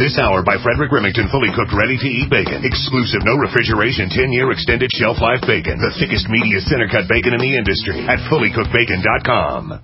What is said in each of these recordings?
This hour by Frederick Remington, fully cooked, ready-to-eat bacon. Exclusive, no refrigeration, 10-year extended shelf life bacon. The thickest, meatiest center-cut bacon in the industry at fullycookedbacon.com.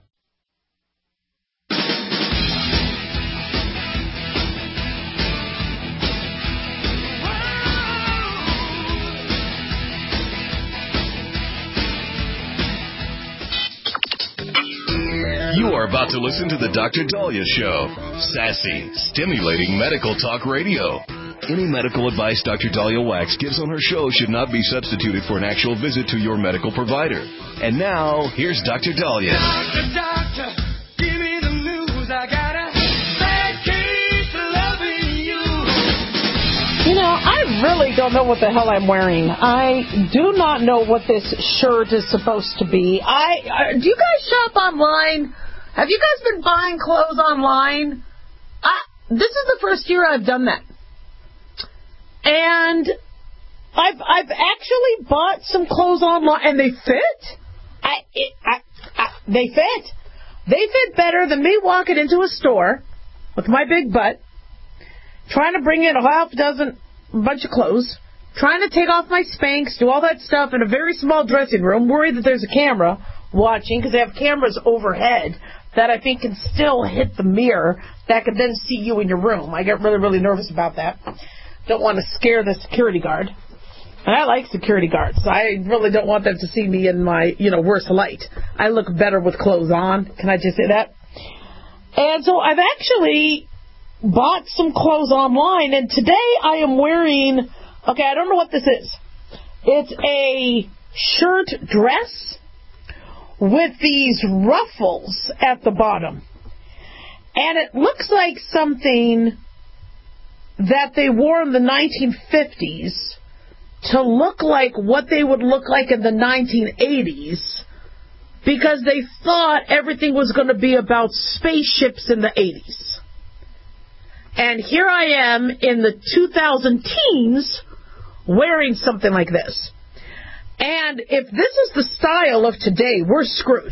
You are about to listen to the Dr. Daliah Show. Sassy, stimulating medical talk radio. Any medical advice Dr. Daliah Wax gives on her show should not be substituted for an actual visit to your medical provider. And now, here's Dr. Daliah. Doctor, give me the news. I got a bad case of loving you. You know, I really don't know what the hell I'm wearing. I do not know what this shirt is supposed to be. Do you guys shop online? Have you guys been buying clothes online? This is the first year I've done that. And I've actually bought some clothes online, and they fit. They fit. They fit better than me walking into a store with my big butt, trying to bring in a bunch of clothes, trying to take off my Spanx, do all that stuff in a very small dressing room, worried that there's a camera watching, because they have cameras overhead that I think can still hit the mirror that could then see you in your room. I get really, really nervous about that. Don't want to scare the security guard. And I like security guards. I really don't want them to see me in my, worst light. I look better with clothes on. Can I just say that? And so I've actually bought some clothes online, and today I am wearing, I don't know what this is. It's a shirt dress with these ruffles at the bottom. And it looks like something that they wore in the 1950s to look like what they would look like in the 1980s, because they thought everything was going to be about spaceships in the 80s. And here I am in the 2000 teens wearing something like this. And if this is the style of today, we're screwed.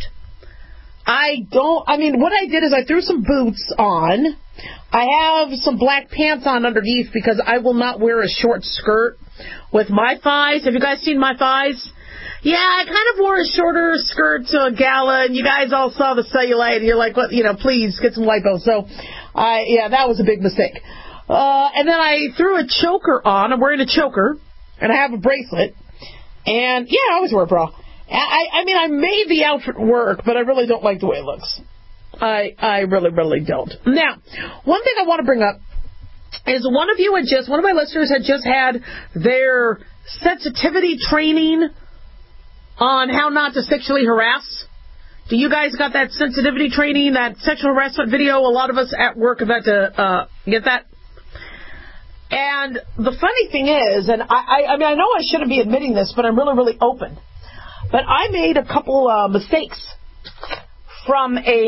What I did is I threw some boots on. I have some black pants on underneath because I will not wear a short skirt with my thighs. Have you guys seen my thighs? Yeah, I kind of wore a shorter skirt to a gala, and you guys all saw the cellulite, and you're like, well, please get some lipo. So, that was a big mistake. And then I threw a choker on. I'm wearing a choker, and I have a bracelet. And, I always wear a bra. I made the outfit work, but I really don't like the way it looks. I really, really don't. Now, one thing I want to bring up is one of my listeners had just had their sensitivity training on how not to sexually harass. Do you guys got that sensitivity training, that sexual harassment video? A lot of us at work have had to get that. And the funny thing is, and I know I shouldn't be admitting this, but I'm really, really open. But I made a couple mistakes from a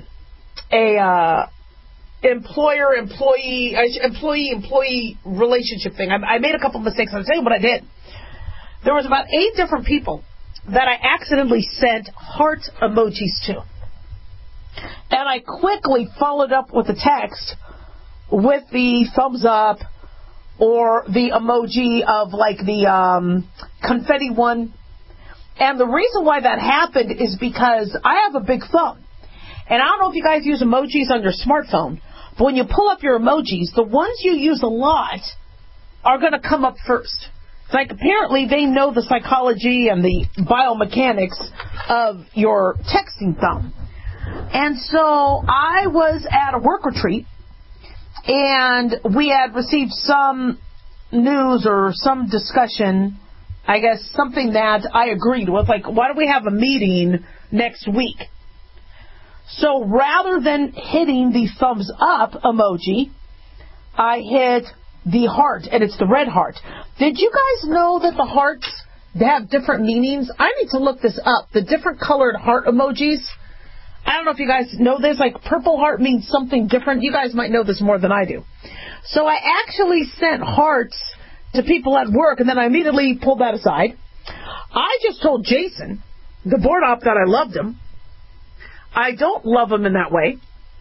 employee relationship thing. I made a couple mistakes. I'll tell you what I did. There was about 8 different people that I accidentally sent heart emojis to. And I quickly followed up with a text with the thumbs up or the emoji of like the confetti one. And the reason why that happened is because I have a big phone. And I don't know if you guys use emojis on your smartphone, but when you pull up your emojis, the ones you use a lot are going to come up first. It's like apparently they know the psychology and the biomechanics of your texting phone. And so I was at a work retreat, and we had received some news or some discussion, I guess something that I agreed with, like, why don't we have a meeting next week? So rather than hitting the thumbs up emoji, I hit the heart, and it's the red heart. Did you guys know that the hearts have different meanings? I need to look this up. The different colored heart emojis. I don't know if you guys know this. Like, purple heart means something different. You guys might know this more than I do. So I actually sent hearts to people at work, and then I immediately pulled that aside. I just told Jason, the board op, that I loved him. I don't love him in that way.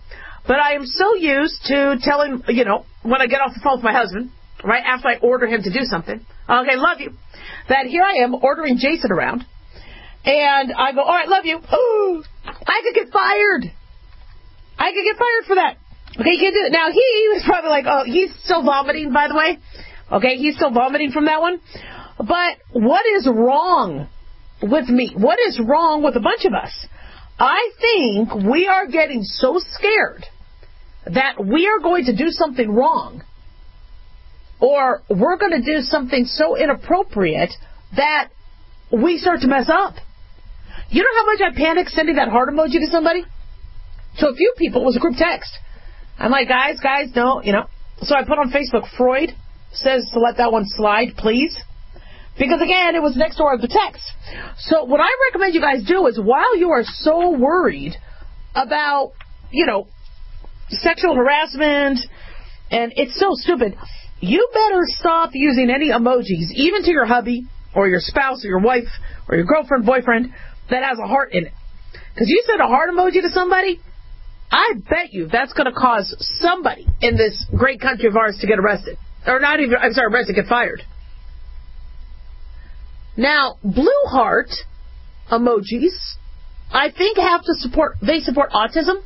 But I am so used to telling, when I get off the phone with my husband, right after I order him to do something, okay, love you, that here I am ordering Jason around, and I go, all right, love you. Ooh, I could get fired. I could get fired for that. Okay, you can't do it. Now, he was probably like, oh, he's still vomiting, by the way. Okay, he's still vomiting from that one. But what is wrong with me? What is wrong with a bunch of us? I think we are getting so scared that we are going to do something wrong, or we're going to do something so inappropriate that we start to mess up. You know how much I panicked sending that heart emoji to somebody? To a few people, it was a group text. I'm like, guys, no, So I put on Facebook, Freud says to let that one slide, please. Because, again, it was next door of the text. So what I recommend you guys do is, while you are so worried about, sexual harassment, and it's so stupid, you better stop using any emojis, even to your hubby or your spouse or your wife or your girlfriend, boyfriend, that has a heart in it. Because you send a heart emoji to somebody, I bet you that's going to cause somebody in this great country of ours to get arrested. Or not even, arrested, get fired. Now, blue heart emojis, I think they support autism.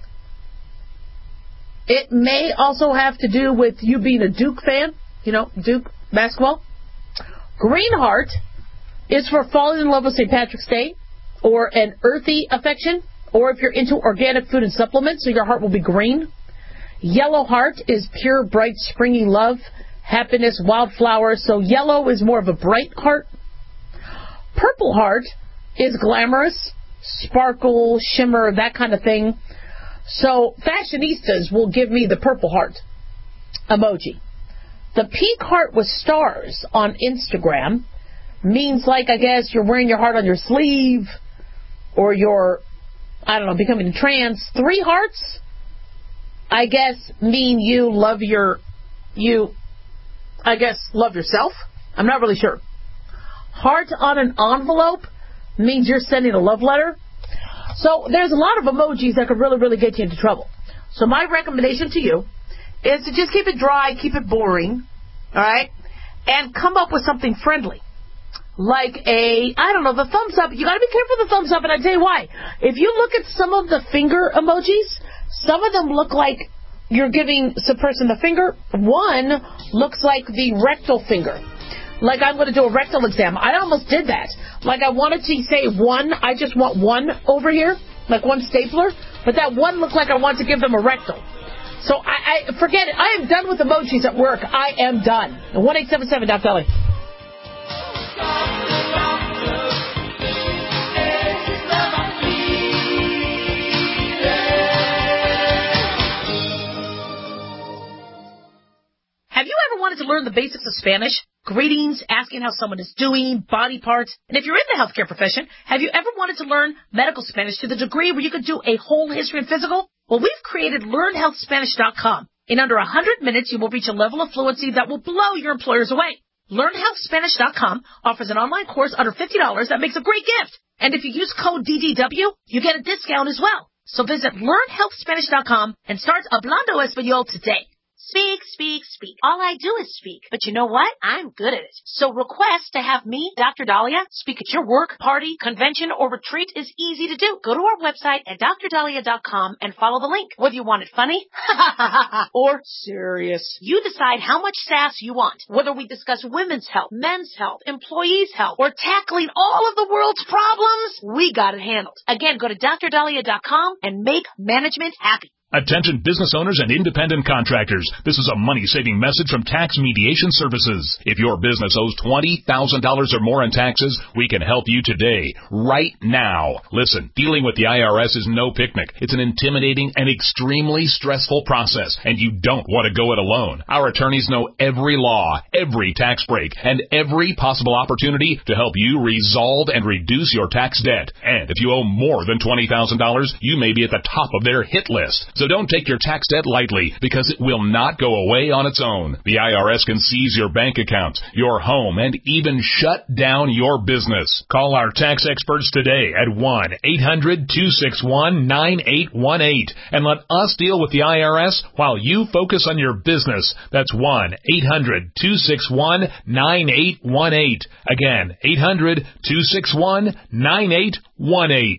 It may also have to do with you being a Duke fan, Duke basketball. Green heart is for falling in love with St. Patrick's Day, or an earthy affection, or if you're into organic food and supplements, so your heart will be green. Yellow heart is pure, bright, springy love, happiness, wildflowers, so yellow is more of a bright heart. Purple heart is glamorous, sparkle, shimmer, that kind of thing. So fashionistas will give me the purple heart emoji. The pink heart with stars on Instagram means, like, I guess you're wearing your heart on your sleeve, or you're, becoming trans. 3 hearts, I guess, mean you love yourself. I'm not really sure. Heart on an envelope means you're sending a love letter. So there's a lot of emojis that could really, really get you into trouble. So my recommendation to you is to just keep it dry, keep it boring, all right, and come up with something friendly. Like the thumbs up. You got to be careful with the thumbs up, and I'll tell you why. If you look at some of the finger emojis, some of them look like you're giving the person the finger. One looks like the rectal finger. Like I'm going to do a rectal exam. I almost did that. Like I wanted to say one. I just want one over here, like one stapler. But that one looked like I want to give them a rectal. So I forget it. I am done with emojis at work. I am done. 1-877-DOC-DOLLY. Have you ever wanted to learn the basics of Spanish? Greetings, asking how someone is doing, body parts. And if you're in the healthcare profession, have you ever wanted to learn medical Spanish to the degree where you could do a whole history and physical? Well, we've created LearnHealthSpanish.com. In under 100 minutes, you will reach a level of fluency that will blow your employers away. LearnHealthSpanish.com offers an online course under $50 that makes a great gift. And if you use code DDW, you get a discount as well. So visit LearnHealthSpanish.com and start Hablando Español today. Speak, speak, speak. All I do is speak. But you know what? I'm good at it. So request to have me, Dr. Dahlia, speak at your work, party, convention, or retreat is easy to do. Go to our website at drdahlia.com and follow the link. Whether you want it funny or serious, you decide how much sass you want. Whether we discuss women's health, men's health, employees' health, or tackling all of the world's problems, we got it handled. Again, go to drdahlia.com and make management happy. Attention business owners and independent contractors. This is a money-saving message from Tax Mediation Services. If your business owes $20,000 or more in taxes, we can help you today, right now. Listen, dealing with the IRS is no picnic. It's an intimidating and extremely stressful process, and you don't want to go it alone. Our attorneys know every law, every tax break, and every possible opportunity to help you resolve and reduce your tax debt. And if you owe more than $20,000, you may be at the top of their hit list. So So don't take your tax debt lightly, because it will not go away on its own. The IRS can seize your bank account, your home, and even shut down your business. Call our tax experts today at 1-800-261-9818 and let us deal with the IRS while you focus on your business. That's 1-800-261-9818. Again, 800-261-9818.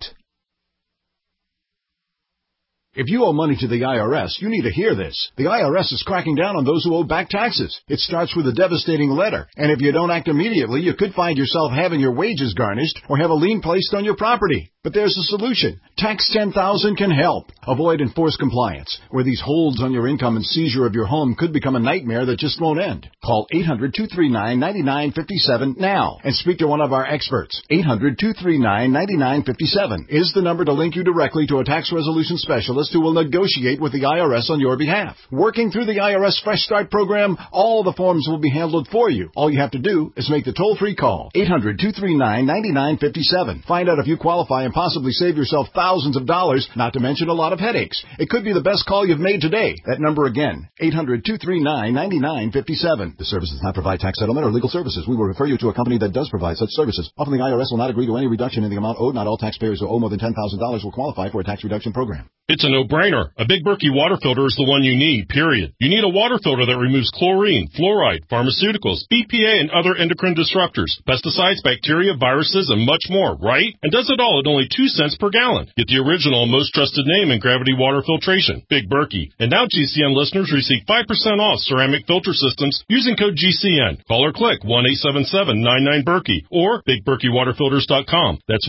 If you owe money to the IRS, you need to hear this. The IRS is cracking down on those who owe back taxes. It starts with a devastating letter, and if you don't act immediately, you could find yourself having your wages garnished or have a lien placed on your property. But there's a solution. Tax 10,000 can help. Avoid enforced compliance, where these holds on your income and seizure of your home could become a nightmare that just won't end. Call 800-239-9957 now and speak to one of our experts. 800-239-9957 is the number to link you directly to a tax resolution specialist who will negotiate with the IRS on your behalf. Working through the IRS Fresh Start program, all the forms will be handled for you. All you have to do is make the toll-free call. 800-239-9957. Find out if you qualify and possibly save yourself thousands of dollars, not to mention a lot of headaches. It could be the best call you've made today. That number again, 800-239-9957. This service does not provide tax settlement or legal services. We will refer you to a company that does provide such services. Often the IRS will not agree to any reduction in the amount owed. Not all taxpayers who owe more than $10,000 will qualify for a tax reduction program. It's a no-brainer. A Big Berkey water filter is the one you need, period. You need a water filter that removes chlorine, fluoride, pharmaceuticals, BPA, and other endocrine disruptors, pesticides, bacteria, viruses, and much more, right? And does it all at only 2 cents per gallon. Get the original and most trusted name in gravity water filtration, Big Berkey. And now GCN listeners receive 5% off ceramic filter systems using code GCN. Call or click 1-877-99-BERKEY or BigBerkeyWaterFilters.com. That's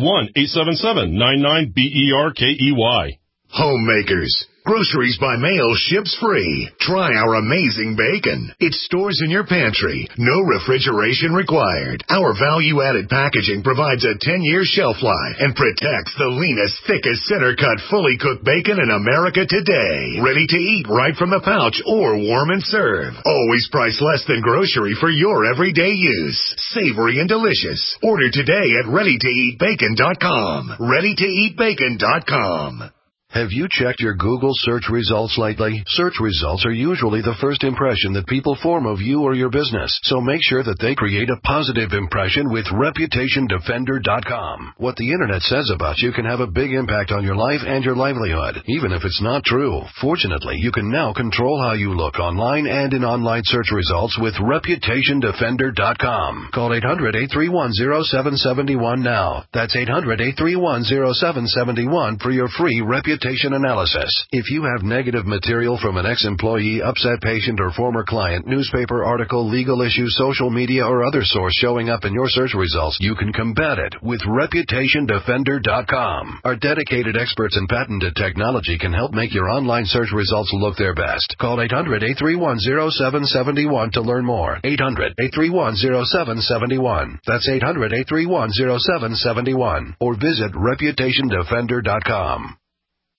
1-877-99-BERKEY. Homemakers. Groceries by mail ships free. Try our amazing bacon. It stores in your pantry. No refrigeration required. Our value-added packaging provides a 10-year shelf life and protects the leanest, thickest, center-cut, fully cooked bacon in America today. Ready to eat right from the pouch or warm and serve. Always priced less than grocery for your everyday use. Savory and delicious. Order today at ReadyToEatBacon.com. ReadyToEatBacon.com. Have you checked your Google search results lately? Search results are usually the first impression that people form of you or your business, so make sure that they create a positive impression with ReputationDefender.com. What the Internet says about you can have a big impact on your life and your livelihood, even if it's not true. Fortunately, you can now control how you look online and in online search results with ReputationDefender.com. Call 800-831-0771 now. That's 800-831-0771 for your free reputation analysis. If you have negative material from an ex-employee, upset patient, or former client, newspaper article, legal issue, social media, or other source showing up in your search results, you can combat it with ReputationDefender.com. Our dedicated experts in patented technology can help make your online search results look their best. Call 800-831-0771 to learn more. 800-831-0771. That's 800-831-0771. Or visit ReputationDefender.com.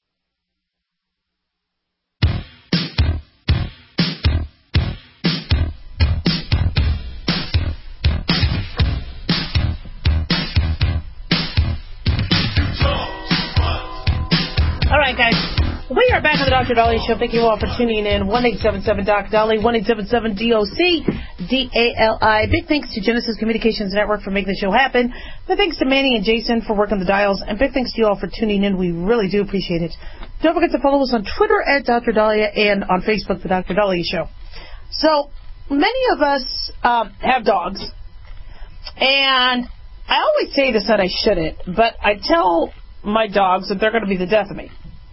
All right, guys. We are back on the Dr. Dolly Show. Thank you all for tuning in. 1-877-DOC-DOLLY, 1-877-DOC-DALI. Big thanks to Genesis Communications Network for making the show happen. Big thanks to Manny and Jason for working the dials. And big thanks to you all for tuning in. We really do appreciate it. Don't forget to follow us on Twitter at Dr. Dahlia and on Facebook, The Dr. Dahlia Show. So, many of us have dogs. And I always say this that I shouldn't, but I tell my dogs that they're going to be the death of me.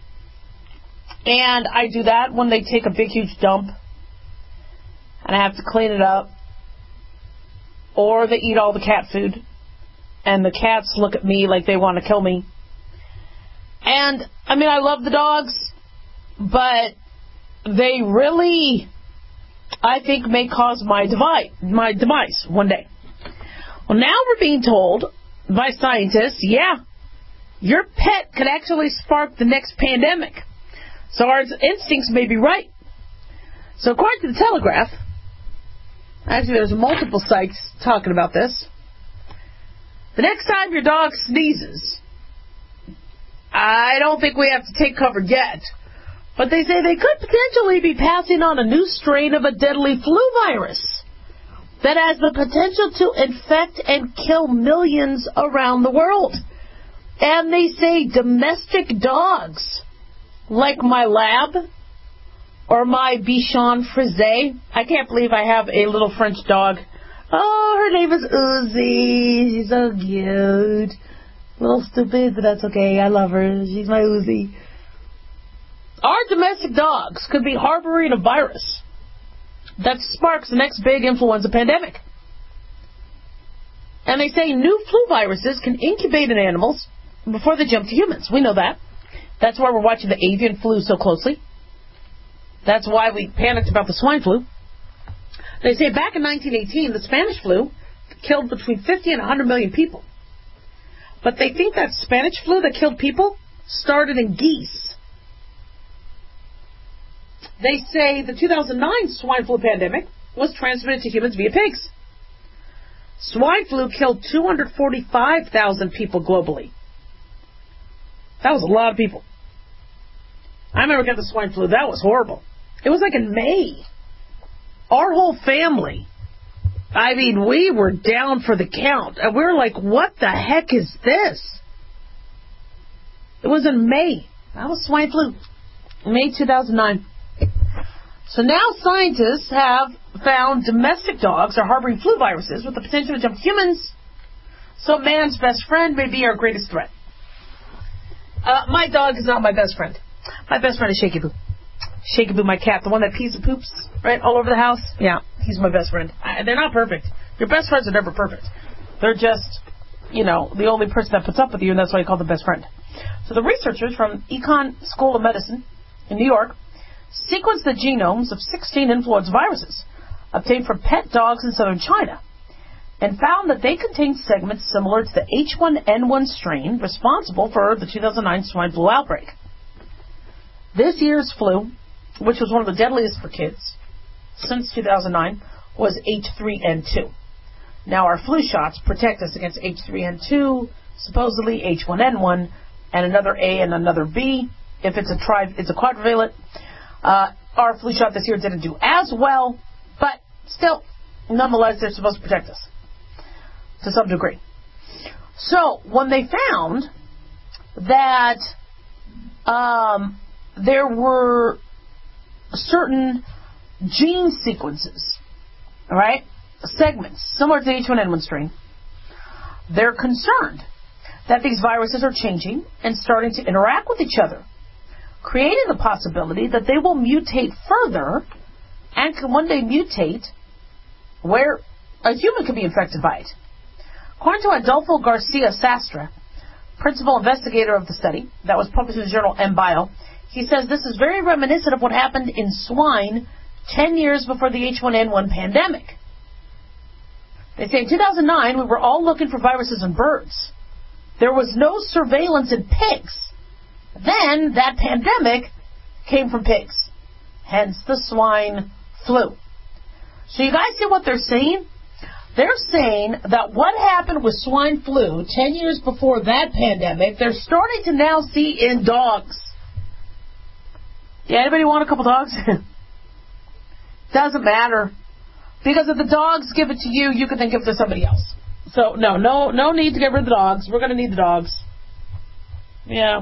And I do that when they take a big, huge dump, and I have to clean it up, or they eat all the cat food, and the cats look at me like they want to kill me. And, I mean, I love the dogs, but they really, I think, may cause my demise one day. Well, now we're being told by scientists, your pet could actually spark the next pandemic. So our instincts may be right. So according to the Telegraph, actually there's multiple sites talking about this, the next time your dog sneezes, I don't think we have to take cover yet, But they say they could potentially be passing on a new strain of a deadly flu virus that has the potential to infect and kill millions around the world. And they say domestic dogs, like my lab or my Bichon Frise. I can't believe I have a little French dog. Oh, her name is Uzi. She's so cute. A little stupid, but that's okay. I love her. She's my Uzi. Our domestic dogs could be harboring a virus that sparks the next big influenza pandemic. And they say new flu viruses can incubate in animals before they jump to humans. We know that. That's why we're watching the avian flu so closely. That's why we panicked about the swine flu. They say back in 1918, the Spanish flu killed between 50 and 100 million people. But they think that Spanish flu that killed people started in geese. They say the 2009 swine flu pandemic was transmitted to humans via pigs. Swine flu killed 245,000 people globally. That was a lot of people. I remember getting the swine flu. That was horrible. It was like in May. Our whole family, I mean, we were down for the count. And we were like, what the heck is this? It was in May. That was swine flu. May 2009. So now scientists have found domestic dogs are harboring flu viruses with the potential to jump to humans. So man's best friend may be our greatest threat. My dog is not my best friend. My best friend is Shaky Boo. Shaky Boo, my cat, the one that pees and poops, right, all over the house. Yeah, he's my best friend. They're not perfect. Your best friends are never perfect. They're just, the only person that puts up with you, and that's why you call them best friend. So the researchers from Econ School of Medicine in New York sequenced the genomes of 16 influenza viruses obtained from pet dogs in southern China and found that they contained segments similar to the H1N1 strain responsible for the 2009 swine flu outbreak. This year's flu, which was one of the deadliest for kids since 2009, was H3N2. Now, our flu shots protect us against H3N2, supposedly H1N1, and another A and another B. If it's a quadrivalent. Our flu shot this year didn't do as well, but still, nonetheless, they're supposed to protect us to some degree. So, when they found that there were certain gene sequences, all right, segments similar to the H1N1 strain, they're concerned that these viruses are changing and starting to interact with each other, creating the possibility that they will mutate further and can one day mutate where a human could be infected by it. According to Adolfo Garcia Sastre, principal investigator of the study that was published in the journal MBio, he says this is very reminiscent of what happened in swine 10 years before the H1N1 pandemic. They say in 2009 we were all looking for viruses in birds. There was no surveillance in pigs. Then that pandemic came from pigs, hence the swine flu. So you guys see what they're saying? They're saying that what happened with swine flu 10 years before that pandemic, they're starting to now see in dogs. Yeah, anybody want a couple dogs? Doesn't matter. Because if the dogs give it to you, you can then give it to somebody else. So, no need to get rid of the dogs. We're going to need the dogs. Yeah.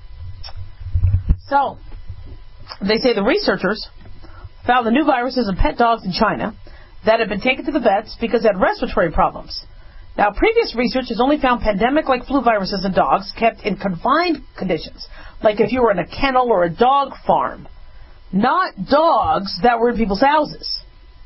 So, they say the researchers found the new viruses in pet dogs in China that had been taken to the vets because they had respiratory problems. Now, previous research has only found pandemic-like flu viruses in dogs kept in confined conditions, like if you were in a kennel or a dog farm, not dogs that were in people's houses.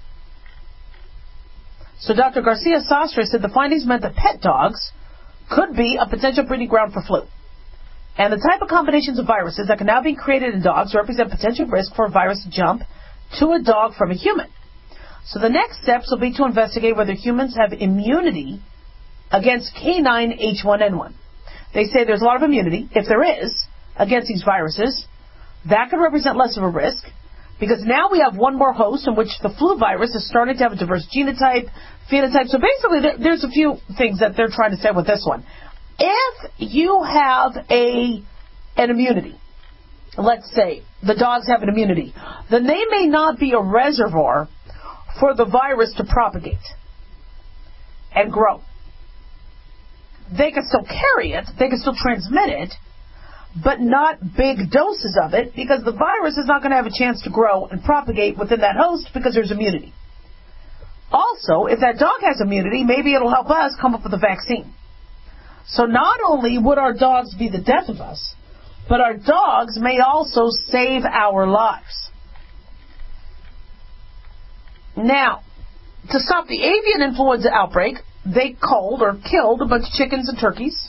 So Dr. Garcia Sastre said the findings meant that pet dogs could be a potential breeding ground for flu. And the type of combinations of viruses that can now be created in dogs represent potential risk for a virus to jump to a dog from a human. So the next steps will be to investigate whether humans have immunity against canine H1N1. They say there's a lot of immunity, if there is, against these viruses. That could represent less of a risk, because now we have one more host in which the flu virus is starting to have a diverse genotype, phenotype. So basically, there's a few things that they're trying to say with this one. If you have an immunity, let's say, the dogs have an immunity, then they may not be a reservoir for the virus to propagate and grow. They can still carry it, they can still transmit it, but not big doses of it, because the virus is not going to have a chance to grow and propagate within that host because there's immunity. Also, if that dog has immunity, maybe it'll help us come up with a vaccine. So not only would our dogs be the death of us, but our dogs may also save our lives. Now, to stop the avian influenza outbreak, they culled or killed a bunch of chickens and turkeys.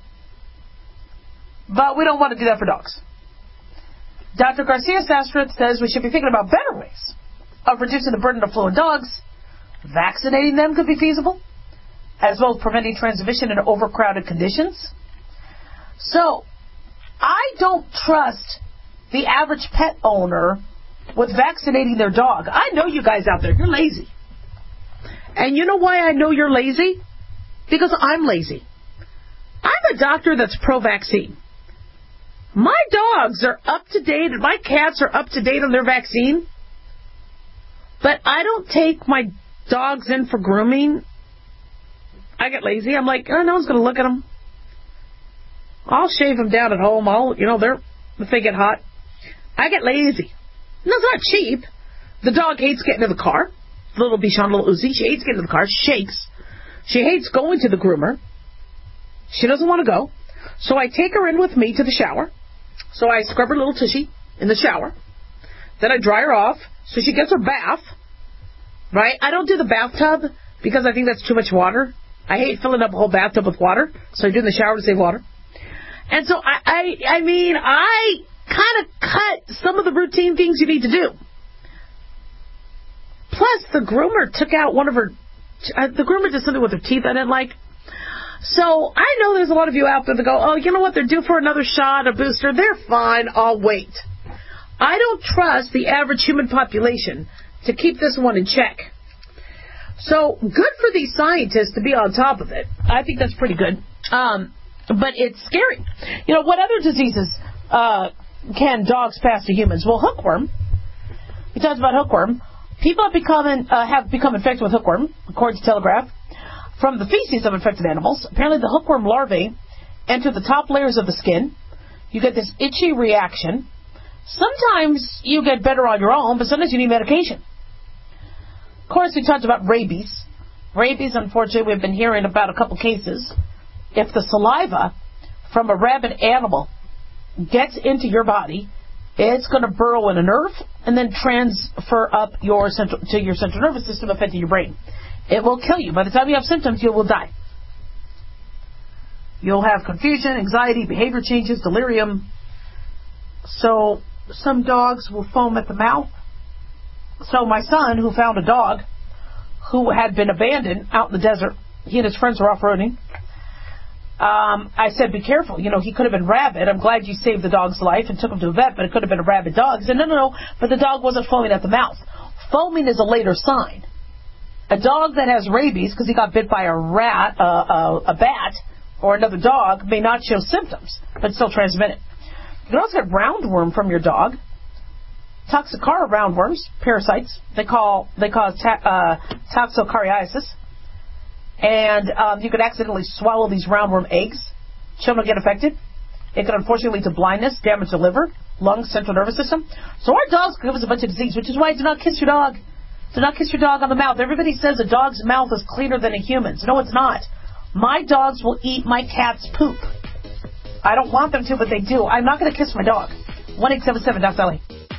But we don't want to do that for dogs. Dr. Garcia-Sastre says we should be thinking about better ways of reducing the burden of flu in dogs. Vaccinating them could be feasible, as well as preventing transmission in overcrowded conditions. So, I don't trust the average pet owner with vaccinating their dog. I know you guys out there, you're lazy. And you know why I know you're lazy? Because I'm lazy. I'm a doctor that's pro-vaccine. My dogs are up to date and my cats are up to date on their vaccine. But I don't take my dogs in for grooming. I get lazy. I'm like, oh, no one's going to look at them. I'll shave them down at home. If they get hot. I get lazy. No, it's not cheap. The dog hates getting in the car. Little Bichon, little Uzi. She hates getting in the car. She shakes. She hates going to the groomer. She doesn't want to go. So I take her in with me to the shower. So I scrub her little tushy in the shower. Then I dry her off so she gets her bath. Right? I don't do the bathtub because I think that's too much water. I hate filling up a whole bathtub with water. So I do in the shower to save water. And so I kind of cut some of the routine things you need to do. Plus, the groomer took out one of her... the groomer did something with her teeth I didn't like. So, I know there's a lot of you out there that go, oh, you know what, they're due for another shot, a booster. They're fine, I'll wait. I don't trust the average human population to keep this one in check. So, good for these scientists to be on top of it. I think that's pretty good. But it's scary. You know, what other diseases can dogs pass to humans? Well, hookworm. We talked about hookworm. People have become infected with hookworm, according to Telegraph, from the feces of infected animals. Apparently, the hookworm larvae enter the top layers of the skin. You get this itchy reaction. Sometimes you get better on your own, but sometimes you need medication. Of course, we talked about rabies. Rabies, unfortunately, we've been hearing about a couple cases. If the saliva from a rabid animal gets into your body, it's going to burrow in a nerve and then transfer up to your central nervous system, affecting your brain. It will kill you. By the time you have symptoms, you will die. You'll have confusion, anxiety, behavior changes, delirium. So some dogs will foam at the mouth. So my son, who found a dog who had been abandoned out in the desert, he and his friends were off-roading. I said, be careful. You know, he could have been rabid. I'm glad you saved the dog's life and took him to a vet, but it could have been a rabid dog. He said, no, but the dog wasn't foaming at the mouth. Foaming is a later sign. A dog that has rabies, because he got bit by a rat, a bat, or another dog, may not show symptoms, but still transmit it. You can also get roundworm from your dog. Toxocara roundworms, parasites. They cause toxocariasis. And you could accidentally swallow these roundworm eggs. Children get affected. It could unfortunately lead to blindness, damage to liver, lungs, central nervous system. So our dogs can give us a bunch of disease, which is why do not kiss your dog. Do not kiss your dog on the mouth. Everybody says a dog's mouth is cleaner than a human's. No, it's not. My dogs will eat my cat's poop. I don't want them to, but they do. I'm not going to kiss my dog. 1-877-DOC-SALLY.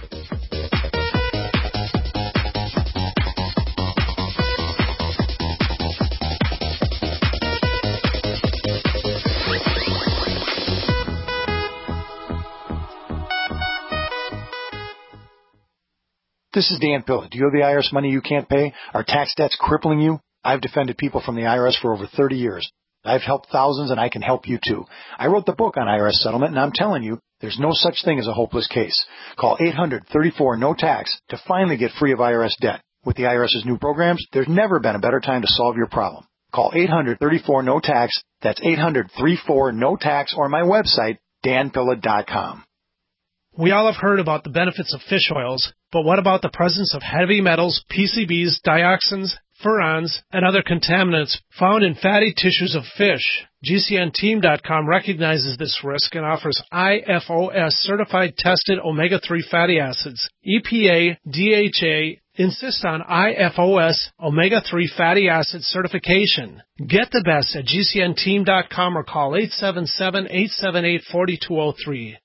This is Dan Pilla. Do you have the IRS money you can't pay? Are tax debts crippling you? I've defended people from the IRS for over 30 years. I've helped thousands, and I can help you too. I wrote the book on IRS settlement, and I'm telling you, there's no such thing as a hopeless case. Call 800-34-NO-TAX to finally get free of IRS debt. With the IRS's new programs, there's never been a better time to solve your problem. Call 800-34-NO-TAX. That's 800-34-NO-TAX, or my website, danpilla.com. We all have heard about the benefits of fish oils, but what about the presence of heavy metals, PCBs, dioxins, furans, and other contaminants found in fatty tissues of fish? GCNteam.com recognizes this risk and offers IFOS certified tested omega-3 fatty acids. EPA, DHA, insist on IFOS omega-3 fatty acid certification. Get the best at GCNteam.com or call 877-878-4203.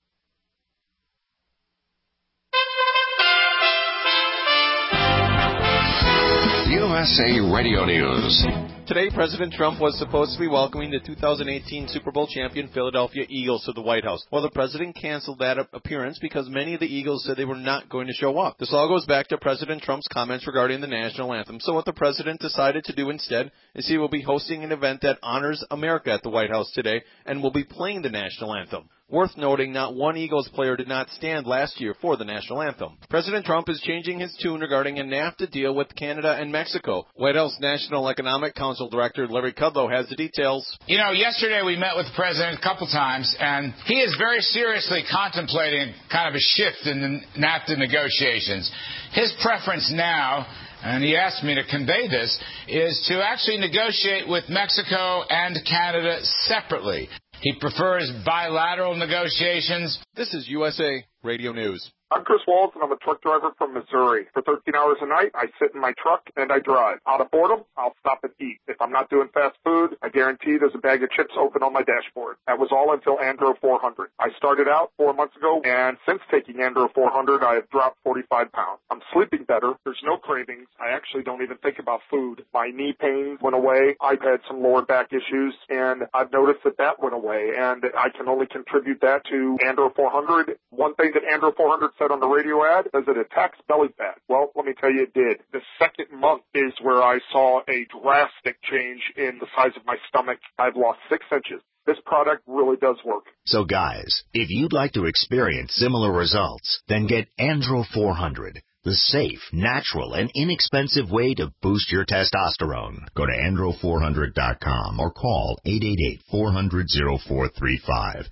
USA Radio News. Today, President Trump was supposed to be welcoming the 2018 Super Bowl champion Philadelphia Eagles to the White House. Well, the president canceled that appearance because many of the Eagles said they were not going to show up. This all goes back to President Trump's comments regarding the national anthem. So what the president decided to do instead is he will be hosting an event that honors America at the White House today and will be playing the national anthem. Worth noting, not one Eagles player did not stand last year for the national anthem. President Trump is changing his tune regarding a NAFTA deal with Canada and Mexico. White House National Economic Council Director Larry Kudlow has the details. You know, yesterday we met with the president a couple times, and he is very seriously contemplating kind of a shift in the NAFTA negotiations. His preference now, and he asked me to convey this, is to actually negotiate with Mexico and Canada separately. He prefers bilateral negotiations. This is USA Radio News. I'm Chris Walls, and I'm a truck driver from Missouri. For 13 hours a night, I sit in my truck and I drive. Out of boredom, I'll stop and eat. If I'm not doing fast food, I guarantee there's a bag of chips open on my dashboard. That was all until Andro 400. I started out 4 months ago, and since taking Andro 400, I have dropped 45 pounds. I'm sleeping better. There's no cravings. I actually don't even think about food. My knee pain went away. I've had some lower back issues, and I've noticed that went away, and I can only contribute that to Andro 400. One thing that Andro 400 said on the radio ad is it attacks belly fat. Well, let me tell you, it did. The second month is where I saw a drastic change in the size of my stomach. I've lost 6 inches. This product really does work. So guys, if you'd like to experience similar results, then get Andro 400. The safe, natural, and inexpensive way to boost your testosterone. Go to andro400.com or call 888-400-0435.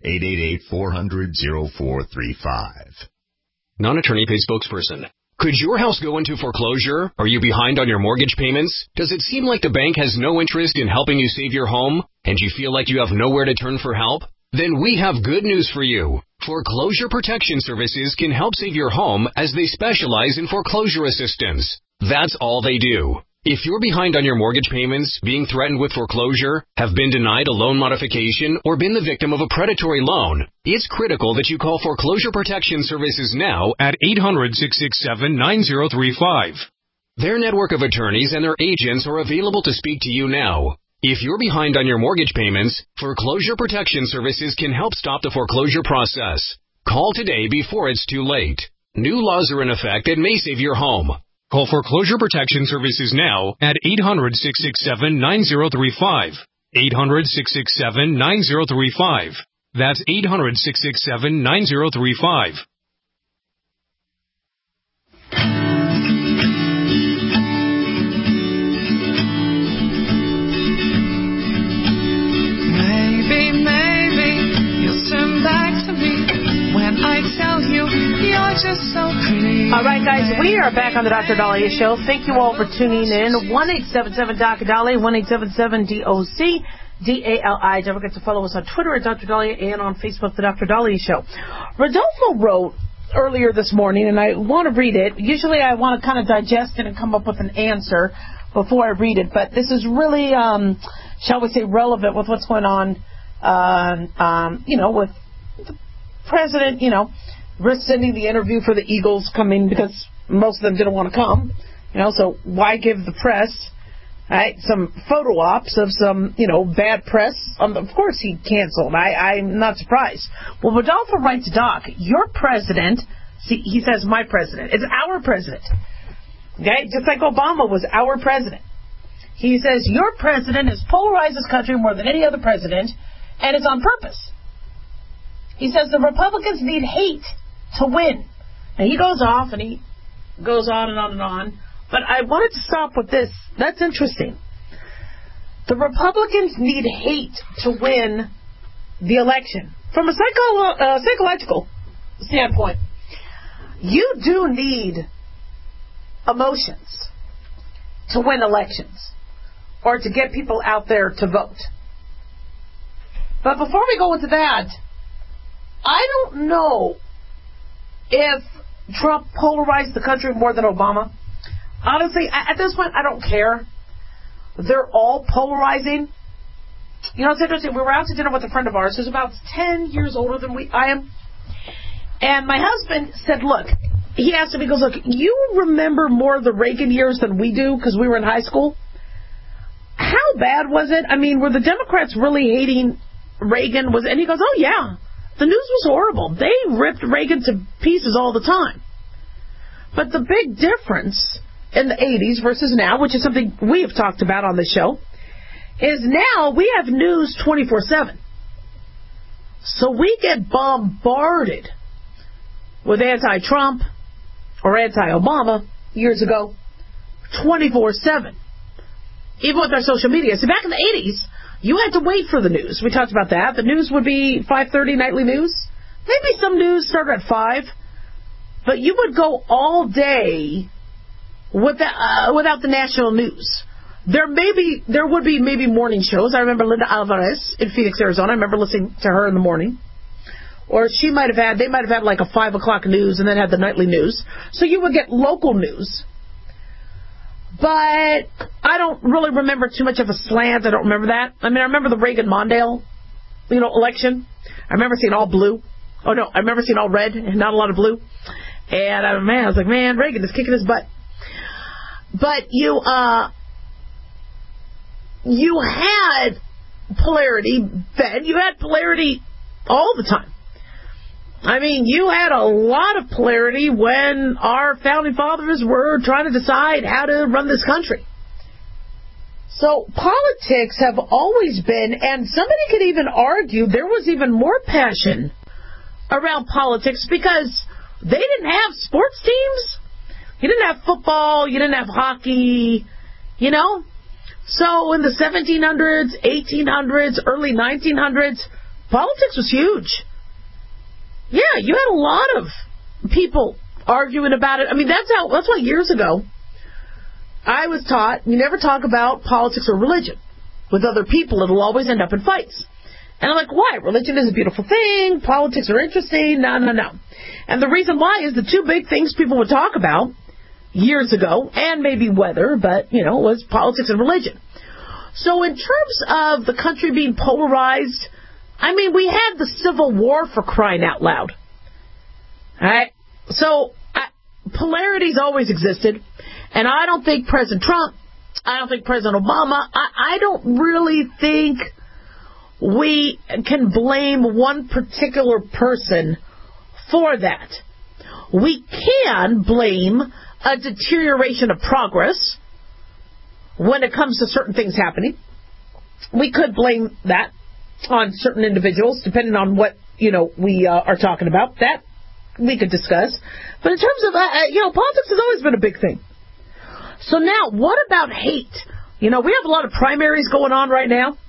888-400-0435. Non-attorney paid spokesperson. Could your house go into foreclosure? Are you behind on your mortgage payments? Does it seem like the bank has no interest in helping you save your home? And you feel like you have nowhere to turn for help? Then we have good news for you. Foreclosure Protection Services can help save your home as they specialize in foreclosure assistance. That's all they do. If you're behind on your mortgage payments, being threatened with foreclosure, have been denied a loan modification, or been the victim of a predatory loan, it's critical that you call Foreclosure Protection Services now at 800-667-9035. Their network of attorneys and their agents are available to speak to you now. If you're behind on your mortgage payments, Foreclosure Protection Services can help stop the foreclosure process. Call today before it's too late. New laws are in effect that may save your home. Call Foreclosure Protection Services now at 800-667-9035. 800-667-9035. That's 800-667-9035. Maybe you'll turn back to me when I tell you you're just so pretty. All right, guys, we are back on the Dr. Dahlia Show. Thank you all for tuning in. 1-877-Dr. 1-877-DOC-DALI. Don't forget to follow us on Twitter at Dr. Dahlia and on Facebook, the Dr. Dahlia Show. Rodolfo wrote earlier this morning, and I want to read it. Usually I want to kind of digest it and come up with an answer before I read it, but this is really, shall we say, relevant with what's going on, with the president, rescinding the interview for the Eagles coming because most of them didn't want to come. So why give the press, right, some photo ops of some, bad press? Of course he canceled. I'm not surprised. Well, Rodolfo writes, Doc, your president, see, he says my president. It's our president. Okay? Just like Obama was our president. He says, your president has polarized this country more than any other president, and it's on purpose. He says the Republicans need hate to win. And he goes off and he goes on and on and on. But I wanted to stop with this. That's interesting. The Republicans need hate to win the election. From a psychological standpoint, You do need emotions to win elections or to get people out there to vote. But before we go into that, I don't know if Trump polarized the country more than Obama. Honestly, at this point, I don't care. They're all polarizing. You know, it's interesting. We were out to dinner with a friend of ours who's about 10 years older than I am. And my husband said, look, he asked him, he goes, look, you remember more of the Reagan years than we do because we were in high school. How bad was it? I mean, were the Democrats really hating Reagan? And he goes, oh, yeah. The news was horrible. They ripped Reagan to pieces all the time. But the big difference in the 80s versus now, which is something we have talked about on the show, is now we have news 24/7. So we get bombarded with anti-Trump or anti-Obama years ago 24/7. Even with our social media. So back in the 80s, you had to wait for the news. We talked about that. The news would be 5:30 nightly news. Maybe some news started at 5. But you would go all day without the national news. There would be maybe morning shows. I remember Linda Alvarez in Phoenix, Arizona. I remember listening to her in the morning. Or they might have had like a 5 o'clock news and then had the nightly news. So you would get local news. But I don't really remember too much of a slant. I don't remember that. I mean, I remember the Reagan-Mondale, election. I remember seeing all blue. Oh, no, I remember seeing all red and not a lot of blue. And I was like, man, Reagan is kicking his butt. But you had polarity then. You had polarity all the time. I mean, you had a lot of polarity when our founding fathers were trying to decide how to run this country. So politics have always been, and somebody could even argue there was even more passion around politics because they didn't have sports teams. You didn't have football. You didn't have hockey, So in the 1700s, 1800s, early 1900s, politics was huge. Yeah, you had a lot of people arguing about it. I mean, that's why years ago I was taught you never talk about politics or religion with other people. It'll always end up in fights. And I'm like, why? Religion is a beautiful thing. Politics are interesting. No. And the reason why is the two big things people would talk about years ago, and maybe weather, but, was politics and religion. So in terms of the country being polarized, I mean, we had the Civil War, for crying out loud. All right? So polarity's always existed. And I don't think President Trump, I don't think President Obama, I don't really think we can blame one particular person for that. We can blame a deterioration of progress when it comes to certain things happening. We could blame that on certain individuals, depending on what, we are talking about. That we could discuss. But in terms of, politics has always been a big thing. So now, what about hate? We have a lot of primaries going on right now.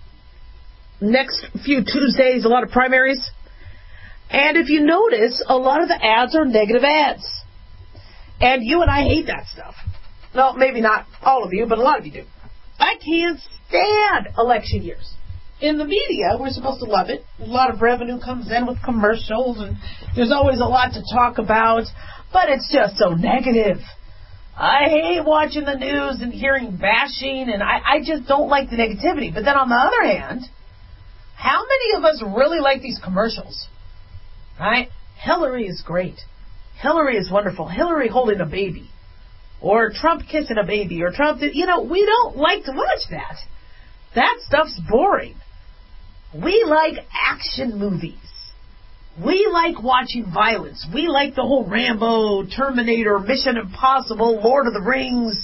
Next few Tuesdays, a lot of primaries. And if you notice, a lot of the ads are negative ads. And you and I hate that stuff. Well, maybe not all of you, but a lot of you do. I can't stand election years. In the media, we're supposed to love it. A lot of revenue comes in with commercials, and there's always a lot to talk about, but it's just so negative. I hate watching the news and hearing bashing, and I just don't like the negativity. But then on the other hand, how many of us really like these commercials? Right? Hillary is great. Hillary is wonderful. Hillary holding a baby. Or Trump kissing a baby. Or Trump, we don't like to watch that. That stuff's boring. We like action movies. We like watching violence. We like the whole Rambo, Terminator, Mission Impossible, Lord of the Rings,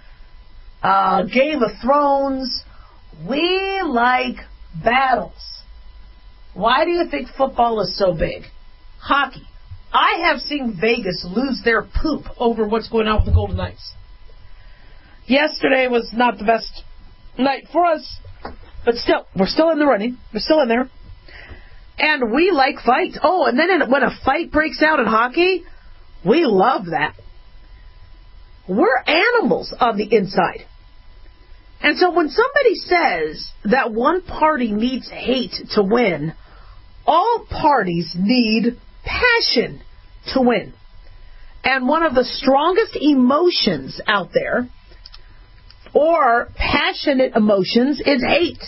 Game of Thrones. We like battles. Why do you think football is so big? Hockey. I have seen Vegas lose their poop over what's going on with the Golden Knights. Yesterday was not the best night for us, but still, we're still in the running. We're still in there. And we like fights. Oh, and then when a fight breaks out in hockey, We love that. We're animals on the inside. And so when somebody says that one party needs hate to win, all parties need passion to win. And one of the strongest emotions out there, or passionate emotions, is hate.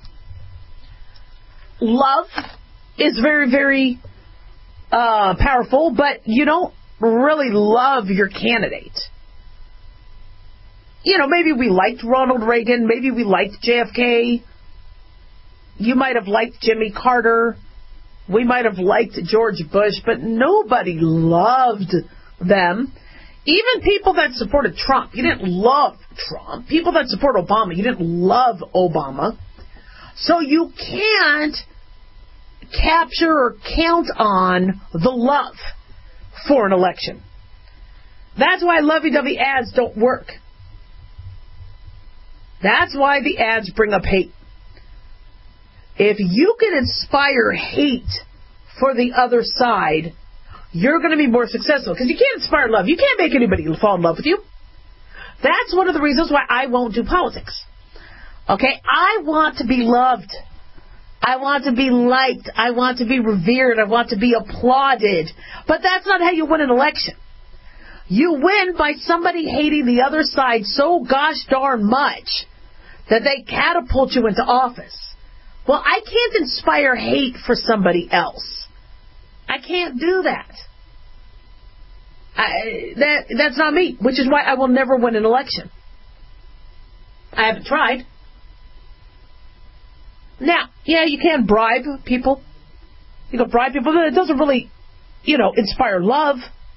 Love is very, very powerful, but you don't really love your candidate. You know, maybe we liked Ronald Reagan, maybe we liked JFK, you might have liked Jimmy Carter, we might have liked George Bush, but nobody loved them. Even people that supported Trump, you didn't love Trump. People that support Obama, you didn't love Obama. So you can't capture or count on the love for an election. That's why lovey-dovey ads don't work. That's why the ads bring up hate. If you can inspire hate for the other side, you're going to be more successful. Because you can't inspire love. You can't make anybody fall in love with you. That's one of the reasons why I won't do politics. Okay? I want to be loved. I want to be liked. I want to be revered. I want to be applauded. But that's not how you win an election. You win by somebody hating the other side so gosh darn much that they catapult you into office. Well, I can't inspire hate for somebody else. I can't do that. That's not me, which is why I will never win an election. I haven't tried. Now, yeah, you can bribe people. You can bribe people, but it doesn't really, inspire love.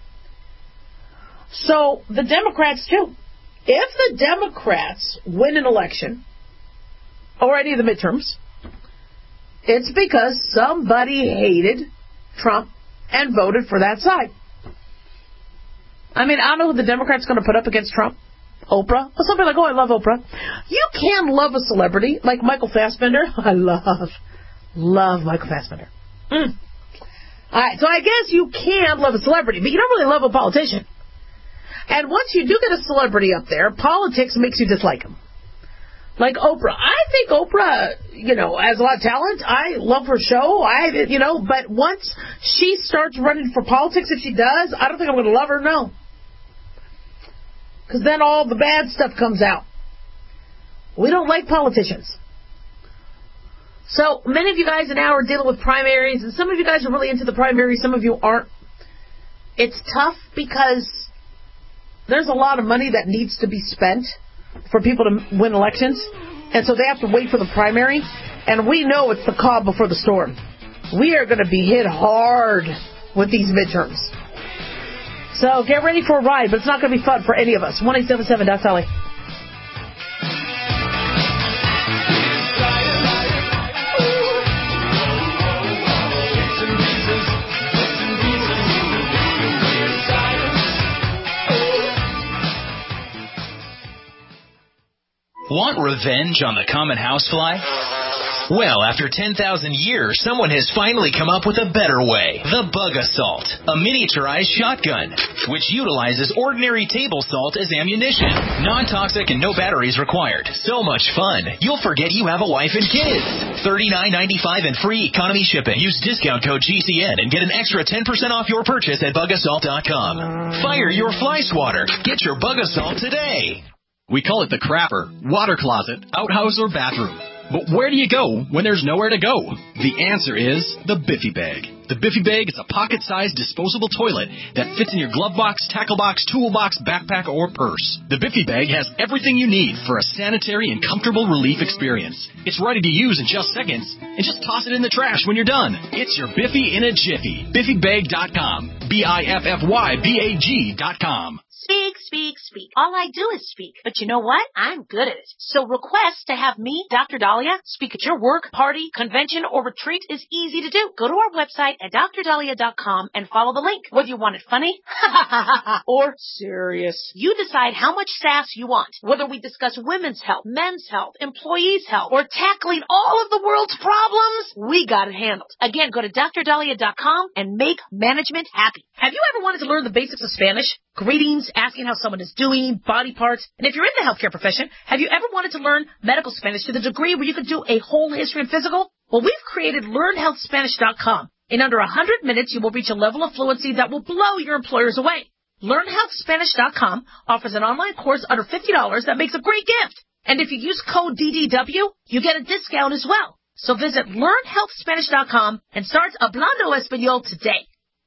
So the Democrats, too. If the Democrats win an election, or any of the midterms, it's because somebody hated Trump and voted for that side. I mean, I don't know who the Democrats going to put up against Trump. Oprah? Well, somebody like, I love Oprah. You can love a celebrity like Michael Fassbender. I love Michael Fassbender. All right, so I guess you can love a celebrity, but you don't really love a politician. And once you do get a celebrity up there, politics makes you dislike him. Like Oprah. I think Oprah, has a lot of talent. I love her show. But once she starts running for politics, if she does, I don't think I'm going to love her, no. Because then all the bad stuff comes out. We don't like politicians. So many of you guys now are dealing with primaries, and some of you guys are really into the primaries, some of you aren't. It's tough because there's a lot of money that needs to be spent for people to win elections, and so they have to wait for the primary, and we know it's the calm before the storm. We are going to be hit hard with these midterms. So get ready for a ride, but it's not going to be fun for any of us. 1-877-DOC-SALLY. Want revenge on the common housefly? Well, after 10,000 years, someone has finally come up with a better way. The Bug Assault, a miniaturized shotgun, which utilizes ordinary table salt as ammunition. Non-toxic and no batteries required. So much fun, you'll forget you have a wife and kids. $39.95 and free economy shipping. Use discount code GCN and get an extra 10% off your purchase at BugAssault.com. Fire your fly swatter. Get your Bug Assault today. We call it the crapper, water closet, outhouse, or bathroom. But where do you go when there's nowhere to go? The answer is the Biffy Bag. The Biffy Bag is a pocket-sized disposable toilet that fits in your glove box, tackle box, toolbox, backpack, or purse. The Biffy Bag has everything you need for a sanitary and comfortable relief experience. It's ready to use in just seconds, and just toss it in the trash when you're done. It's your Biffy in a jiffy. BiffyBag.com. BiffyBag.com. Speak, speak, speak. All I do is speak. But you know what? I'm good at it. So request to have me, Dr. Dahlia, speak at your work, party, convention, or retreat is easy to do. Go to our website at drdahlia.com and follow the link. Whether you want it funny or serious, you decide how much sass you want. Whether we discuss women's health, men's health, employees' health, or tackling all of the world's problems, we got it handled. Again, go to drdahlia.com and make management happy. Have you ever wanted to learn the basics of Spanish? Greetings, asking how someone is doing, body parts. And if you're in the healthcare profession, have you ever wanted to learn medical Spanish to the degree where you could do a whole history and physical? Well, we've created LearnHealthSpanish.com. In under 100 minutes, you will reach a level of fluency that will blow your employers away. LearnHealthSpanish.com offers an online course under $50 that makes a great gift. And if you use code DDW, you get a discount as well. So visit LearnHealthSpanish.com and start Hablando Español today.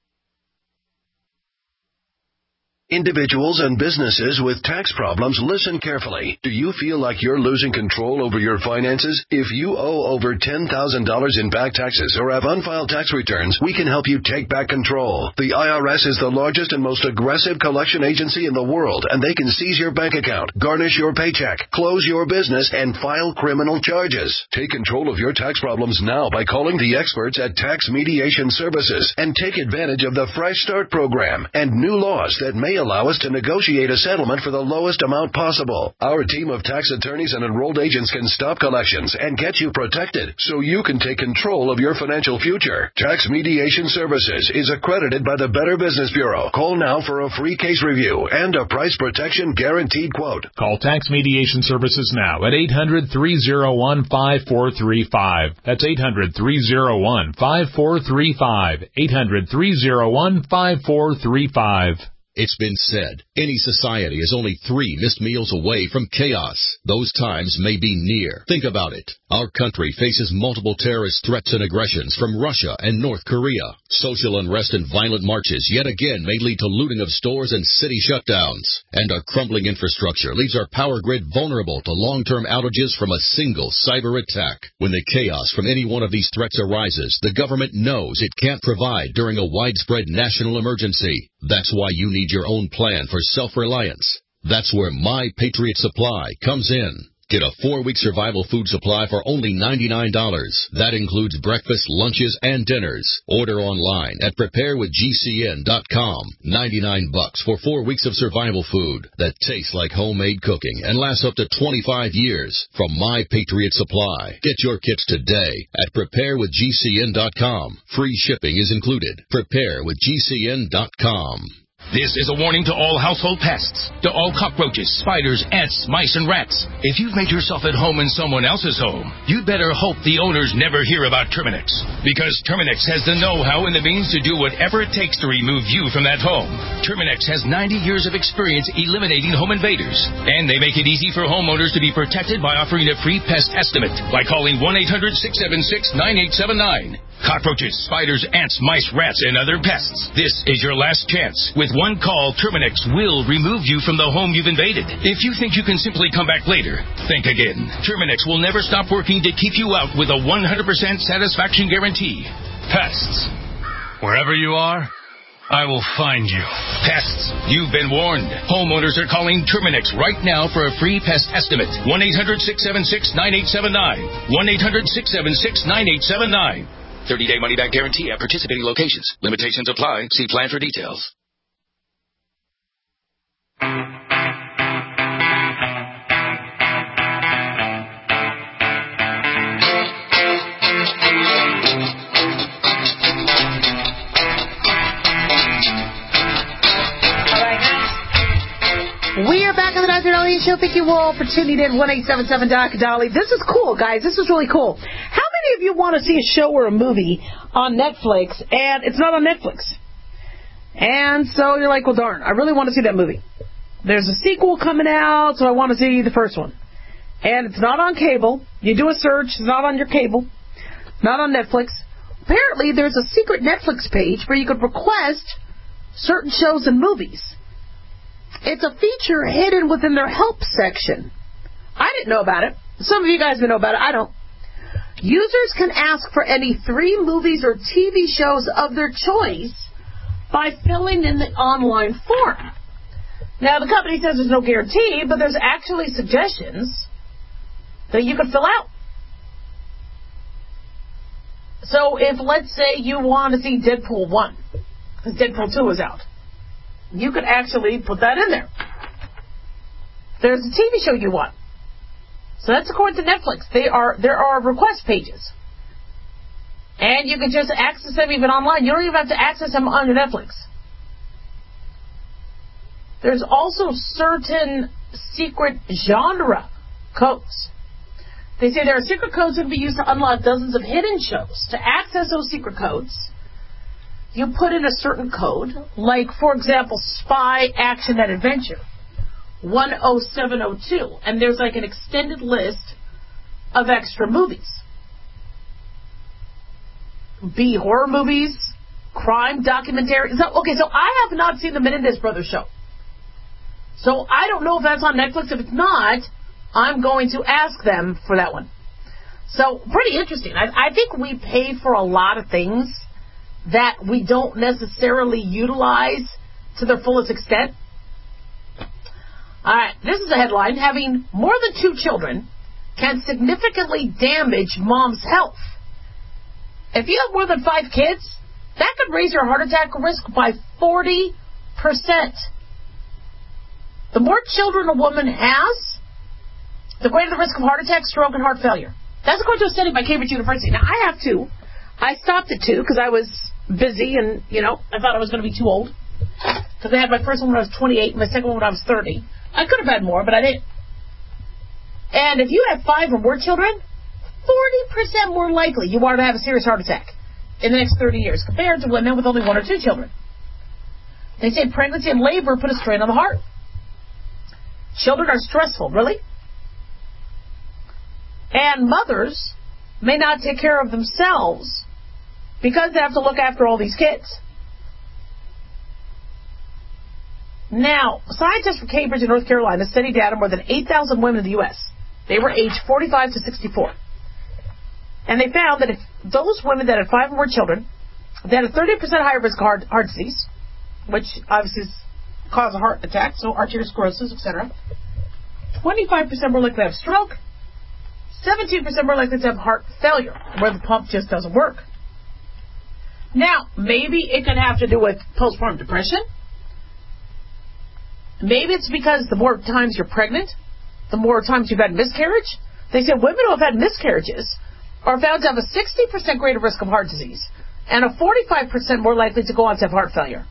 Individuals and businesses with tax problems, listen carefully. Do you feel like you're losing control over your finances? If you owe over $10,000 in back taxes or have unfiled tax returns, we can help you take back control. The IRS is the largest and most aggressive collection agency in the world, and they can seize your bank account, garnish your paycheck, close your business, and file criminal charges. Take control of your tax problems now by calling the experts at Tax Mediation Services and take advantage of the Fresh Start program and new laws that may allow us to negotiate a settlement for the lowest amount possible. Our team of tax attorneys and enrolled agents can stop collections and get you protected so you can take control of your financial future. Tax Mediation Services is accredited by the Better Business Bureau. Call now for a free case review and a price protection guaranteed quote. Call Tax Mediation Services now at 800-301-5435. That's 800-301-5435. 800-301-5435. It's been said, any society is only 3 missed meals away from chaos. Those times may be near. Think about it. Our country faces multiple terrorist threats and aggressions from Russia and North Korea. Social unrest and violent marches yet again may lead to looting of stores and city shutdowns. And our crumbling infrastructure leaves our power grid vulnerable to long-term outages from a single cyber attack. When the chaos from any one of these threats arises, the government knows it can't provide during a widespread national emergency. That's why you need your own plan for self-reliance. That's where My Patriot Supply comes in. Get a 4-week survival food supply for only $99. That includes breakfast, lunches, and dinners. Order online at preparewithgcn.com. $99 for 4 weeks of survival food that tastes like homemade cooking and lasts up to 25 years from My Patriot Supply. Get your kits today at preparewithgcn.com. Free shipping is included. Preparewithgcn.com. This is a warning to all household pests, to all cockroaches, spiders, ants, mice, and rats. If you've made yourself at home in someone else's home, you'd better hope the owners never hear about Terminix. Because Terminix has the know-how and the means to do whatever it takes to remove you from that home. Terminix has 90 years of experience eliminating home invaders. And they make it easy for homeowners to be protected by offering a free pest estimate by calling 1-800-676-9879. Cockroaches, spiders, ants, mice, rats, and other pests. This is your last chance. With one call, Terminix will remove you from the home you've invaded. If you think you can simply come back later, think again. Terminix will never stop working to keep you out with a 100% satisfaction guarantee. Pests. Wherever you are, I will find you. Pests, you've been warned. Homeowners are calling Terminix right now for a free pest estimate. 1-800-676-9879. 1-800-676-9879. 30-day money-back guarantee at participating locations. Limitations apply. See plan for details. We are back on the Dr. Dolly Show. Thank you all for tuning in. 1-877 Dr. Dolly. This is cool, guys. This is really cool. How many of you want to see a show or a movie on Netflix and it's not on Netflix? And so you're like, well, darn, I really want to see that movie. There's a sequel coming out, so I want to see the first one. And it's not on cable. You do a search, it's not on your cable, not on Netflix. Apparently, there's a secret Netflix page where you could request certain shows and movies. It's a feature hidden within their help section. I didn't know about it. Some of you guys may know about it. I don't. Users can ask for any 3 movies or TV shows of their choice by filling in the online form. Now, the company says there's no guarantee, but there's actually suggestions that you could fill out. So if, let's say, you want to see Deadpool 1, because Deadpool 2 is out, you could actually put that in there. There's a TV show you want. So that's according to Netflix. There are request pages. And you can just access them even online. You don't even have to access them on your Netflix. There's also certain secret genre codes. They say there are secret codes that can be used to unlock dozens of hidden shows. To access those secret codes, you put in a certain code, like, for example, Spy, Action, and Adventure, 10702, and there's like an extended list of extra movies. B, horror movies, crime documentaries. So I have not seen the Menendez Brothers show. So I don't know if that's on Netflix. If it's not, I'm going to ask them for that one. So pretty interesting. I think we pay for a lot of things that we don't necessarily utilize to their fullest extent. All right, this is a headline. Having more than 2 children can significantly damage mom's health. If you have more than 5 kids, that could raise your heart attack risk by 40%. The more children a woman has, the greater the risk of heart attack, stroke, and heart failure. That's according to a study by Cambridge University. Now, I have 2. I stopped at 2 because I was busy and, I thought I was going to be too old. Because I had my first one when I was 28 and my second one when I was 30. I could have had more, but I didn't. And if you have 5 or more children, 40% more likely you are to have a serious heart attack in the next 30 years compared to women with only 1 or 2 children. They say pregnancy and labor put a strain on the heart. Children are stressful, really? And mothers may not take care of themselves because they have to look after all these kids. Now, scientists from Cambridge in North Carolina studied data on more than 8,000 women in the U.S. They were aged 45 to 64. And they found that if those women that had 5 or more children, they had a 30% higher risk of heart disease, which obviously causes a heart attack, so arteriosclerosis, etc. 25% more likely to have stroke. 17% more likely to have heart failure, where the pump just doesn't work. Now, maybe it can have to do with postpartum depression. Maybe it's because the more times you're pregnant, the more times you've had miscarriage. They say women who have had miscarriages are found to have a 60% greater risk of heart disease and a 45% more likely to go on to have heart failure.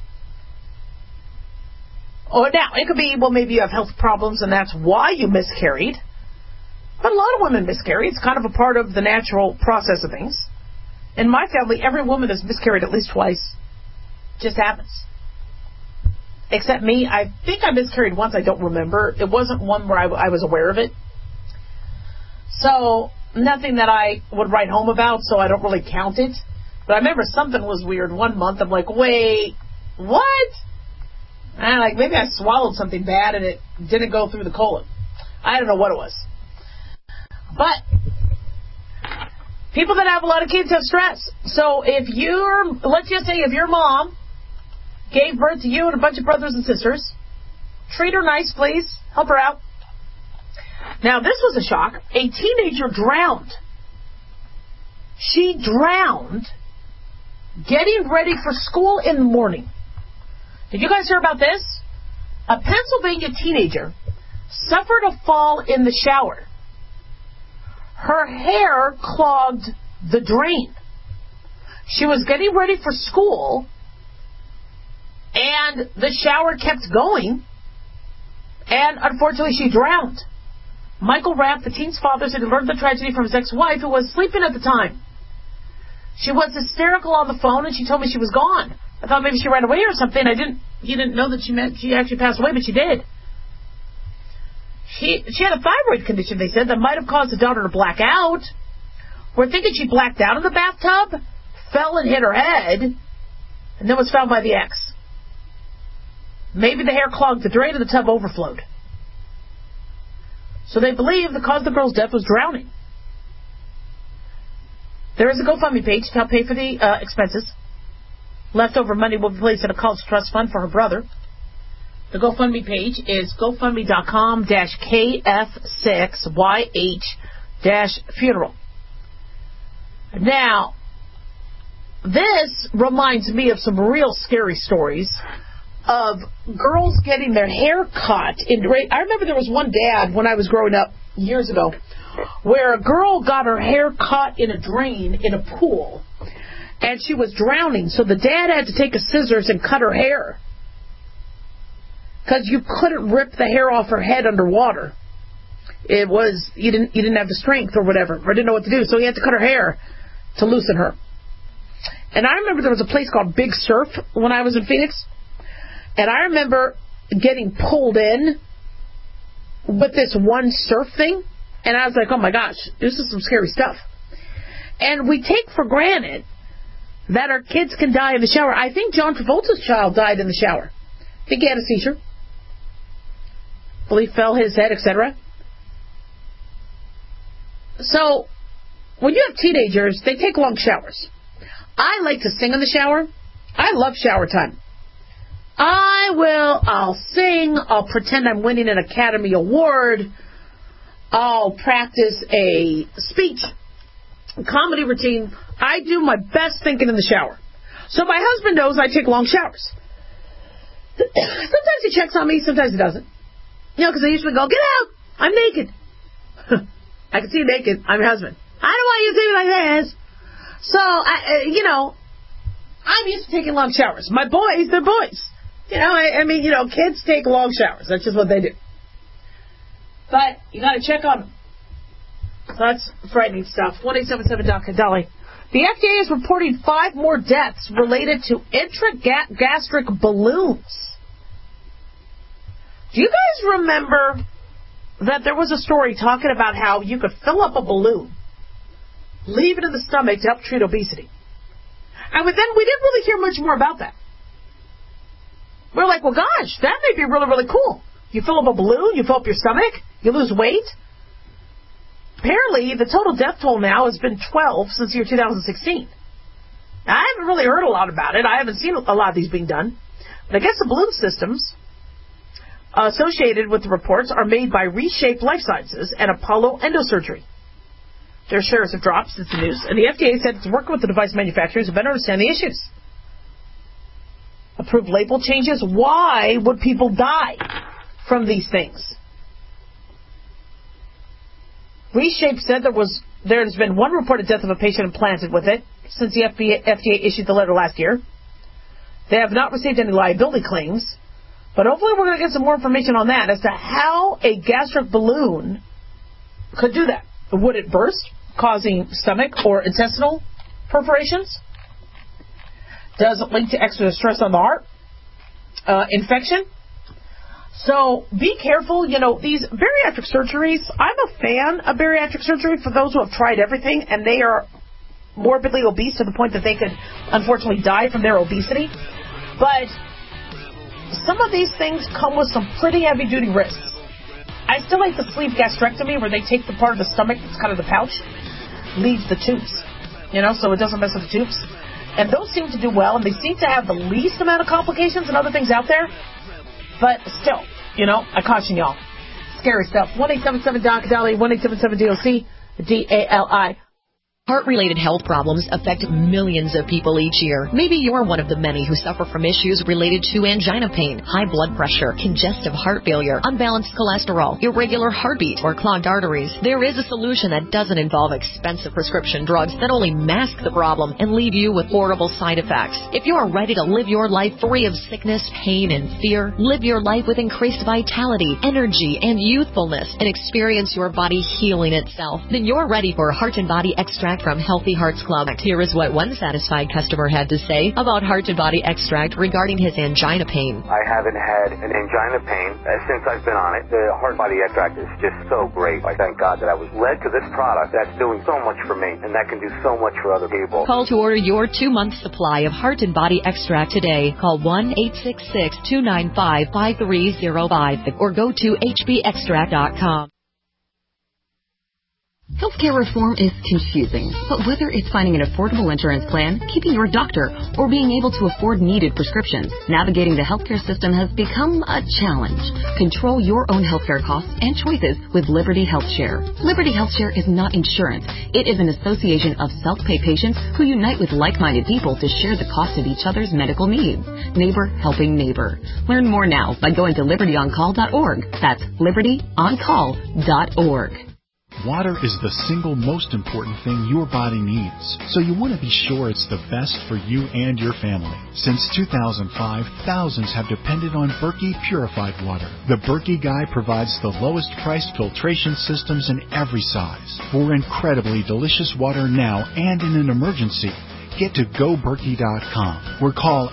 Or now, it could be, well, maybe you have health problems and that's why you miscarried. But a lot of women miscarry. It's kind of a part of the natural process of things. In my family, every woman has miscarried at least twice. Just happens. Except me. I think I miscarried once. I don't remember. It wasn't one where I was aware of it. So, nothing that I would write home about, so I don't really count it. But I remember something was weird. One month, I'm like, wait, what? And maybe I swallowed something bad and it didn't go through the colon. I don't know what it was. But people that have a lot of kids have stress. So let's just say if your mom gave birth to you and a bunch of brothers and sisters, treat her nice, please. Help her out. Now, this was a shock. A teenager drowned. She drowned getting ready for school in the morning. Did you guys hear about this? A Pennsylvania teenager suffered a fall in the shower. Her hair clogged the drain. She was getting ready for school, and the shower kept going, and unfortunately she drowned. Michael Rapp, the teen's father, said he learned the tragedy from his ex-wife, who was sleeping at the time. She was hysterical on the phone, and she told me she was gone. I thought maybe she ran away or something. He didn't know that she actually passed away, but she did. She had a thyroid condition, they said, that might have caused the daughter to black out. We're thinking she blacked out in the bathtub, fell and hit her head, and then was found by the ex. Maybe the hair clogged the drain and the tub overflowed. So they believe the cause of the girl's death was drowning. There is a GoFundMe page to help pay for the expenses. Leftover money will be placed in a college trust fund for her brother. The GoFundMe page is GoFundMe.com-KF6YH-funeral. Now, this reminds me of some real scary stories of girls getting their hair cut. I remember there was one dad when I was growing up years ago where a girl got her hair cut in a drain in a pool, and she was drowning, so the dad had to take a scissors and cut her hair because you couldn't rip the hair off her head underwater. It was you didn't have the strength or whatever, or didn't know what to do, so he had to cut her hair to loosen her. And I remember there was a place called Big Surf when I was in Phoenix, and I remember getting pulled in with this one surf thing, and I was like, oh my gosh, this is some scary stuff. And we take for granted that our kids can die in the shower. I think John Travolta's child died in the shower. I think he had a seizure. I believe fell, his head, etc. So, when you have teenagers, they take long showers. I like to sing in the shower. I love shower time. I'll sing, I'll pretend I'm winning an Academy Award, I'll practice a speech, a comedy routine. I do my best thinking in the shower. So my husband knows I take long showers. Sometimes he checks on me, sometimes he doesn't. Because I usually go, get out, I'm naked. I can see you naked, I'm your husband. I don't want you to see me like this. So, I'm used to taking long showers. My boys, they're boys. Kids take long showers. That's just what they do. But you got to check on them. So that's frightening stuff. 1-877-DOC-DOLLY. The FDA is reporting 5 more deaths related to intragastric balloons. Do you guys remember that there was a story talking about how you could fill up a balloon, leave it in the stomach to help treat obesity? And then we didn't really hear much more about that. We're like, well, gosh, that may be really, really cool. You fill up a balloon, you fill up your stomach, you lose weight. Apparently, the total death toll now has been 12 since the year 2016. Now, I haven't really heard a lot about it. I haven't seen a lot of these being done. But I guess the balloon systems associated with the reports are made by Reshape Life Sciences and Apollo Endosurgery. Their shares have dropped since the news, and the FDA said it's working with the device manufacturers to better understand the issues. Approved label changes. Why would people die from these things? Reshape said there's been one reported death of a patient implanted with it since the FDA issued the letter last year. They have not received any liability claims, but hopefully we're going to get some more information on that as to how a gastric balloon could do that. Would it burst, causing stomach or intestinal perforations? Does it link to extra stress on the heart? Infection? So be careful. These bariatric surgeries, I'm a fan of bariatric surgery for those who have tried everything and they are morbidly obese to the point that they could unfortunately die from their obesity. But some of these things come with some pretty heavy-duty risks. I still like the sleeve gastrectomy where they take the part of the stomach that's kind of the pouch, leave the tubes, so it doesn't mess with the tubes. And those seem to do well, and they seem to have the least amount of complications and other things out there. But still, I caution y'all. Scary stuff. 1-877-DOC-DOLLY, 1-877-DOC-DALI. Heart-related health problems affect millions of people each year. Maybe you're one of the many who suffer from issues related to angina pain, high blood pressure, congestive heart failure, unbalanced cholesterol, irregular heartbeat, or clogged arteries. There is a solution that doesn't involve expensive prescription drugs that only mask the problem and leave you with horrible side effects. If you are ready to live your life free of sickness, pain, and fear, live your life with increased vitality, energy, and youthfulness, and experience your body healing itself, then you're ready for Heart and Body Extract from Healthy Hearts Club. Here is what one satisfied customer had to say about Heart and Body Extract regarding his angina pain. I haven't had an angina pain since I've been on it. The Heart Body Extract is just so great. I thank God that I was led to this product that's doing so much for me and that can do so much for other people. Call to order your 2-month supply of Heart and Body Extract today. Call 1-866-295-5305 or go to hbextract.com. Healthcare reform is confusing, but whether it's finding an affordable insurance plan, keeping your doctor, or being able to afford needed prescriptions, navigating the healthcare system has become a challenge. Control your own healthcare costs and choices with Liberty HealthShare. Liberty HealthShare is not insurance. It is an association of self-pay patients who unite with like-minded people to share the cost of each other's medical needs. Neighbor helping neighbor. Learn more now by going to libertyoncall.org. That's libertyoncall.org. Water is the single most important thing your body needs, so you want to be sure it's the best for you and your family. Since 2005, thousands have depended on Berkey purified water. The Berkey Guy provides the lowest priced filtration systems in every size for incredibly delicious water now and in an emergency. Get to GoBerkey.com or call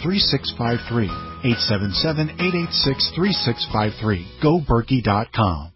877-886-3653. 877-886-3653. GoBerkey.com.